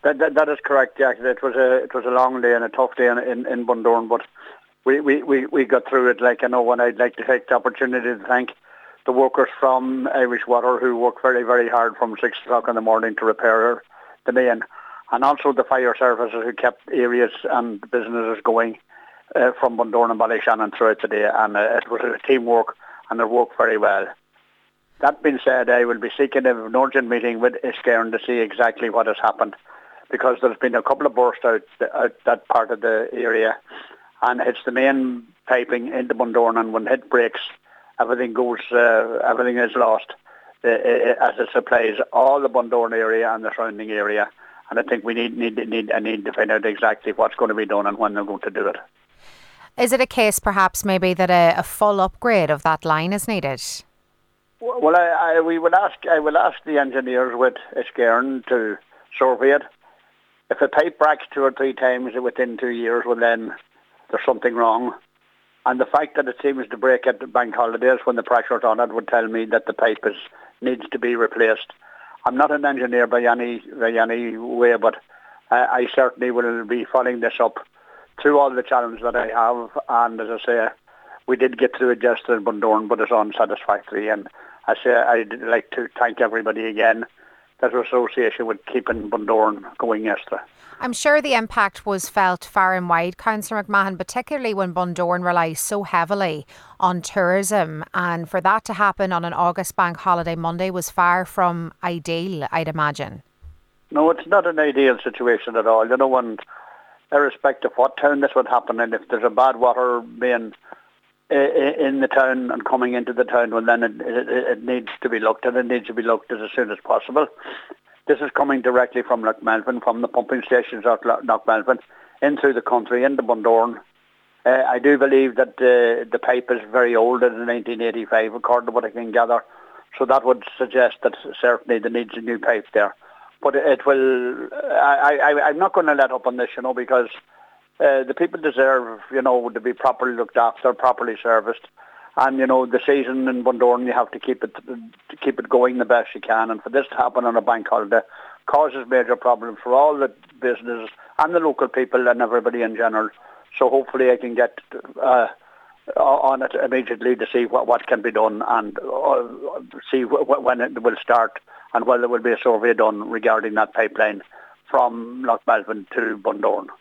That is correct, Jack. It was a long day and a tough day in Bundoran, but we got through it. Like, I know, and I'd like to take the opportunity to thank the workers from Irish Water who worked very, very hard from 6 o'clock in the morning to repair the main, and also the fire services who kept areas and businesses going from Bundoran and Ballyshannon throughout the day, and it was a teamwork and it worked very well. That being said, I will be seeking an urgent meeting with Iscairn to see exactly what has happened, because there's been a couple of bursts out that part of the area, and it's the main piping into Bundoran, and when it breaks, everything is lost as it supplies all the Bundoran area and the surrounding area. And I think we need to find out exactly what's going to be done and when they're going to do it. Is it a case perhaps maybe that a full upgrade of that line is needed? Well, I will ask the engineers with Iscairn to survey it. If a pipe breaks 2 or 3 times within 2 years, well then there's something wrong. And the fact that it seems to break at the bank holidays when the pressure's on it would tell me that the pipe needs to be replaced. I'm not an engineer by any way, but I certainly will be following this up through all the challenges that I have. And as I say, we did get through it yesterday in Bundoran, but it's unsatisfactory. And I say I'd like to thank everybody again that are associated with keeping Bundoran going yesterday. I'm sure the impact was felt far and wide, Councillor McMahon, particularly when Bundoran relies so heavily on tourism, and for that to happen on an August bank holiday Monday was far from ideal, I'd imagine. No, it's not an ideal situation at all. You know, and irrespective of what town this would happen in, if there's a bad water main in the town and coming into the town, well then it needs to be looked at. It needs to be looked at as soon as possible. This is coming directly from Lochmelvin, from the pumping stations at Lochmelvin, in through the country, into Bundoran. I do believe that the pipe is very old, in 1985, according to what I can gather. So that would suggest that certainly there needs a new pipe there. But it will. I'm not going to let up on this, because the people deserve, to be properly looked after, properly serviced. And, the season in Bundoran, you have to keep it going the best you can. And for this to happen on a bank holiday causes major problems for all the businesses and the local people and everybody in general. So hopefully I can get on it immediately to see what can be done and see when it will start and whether there will be a survey done regarding that pipeline from Lochmelvin to Bundoran.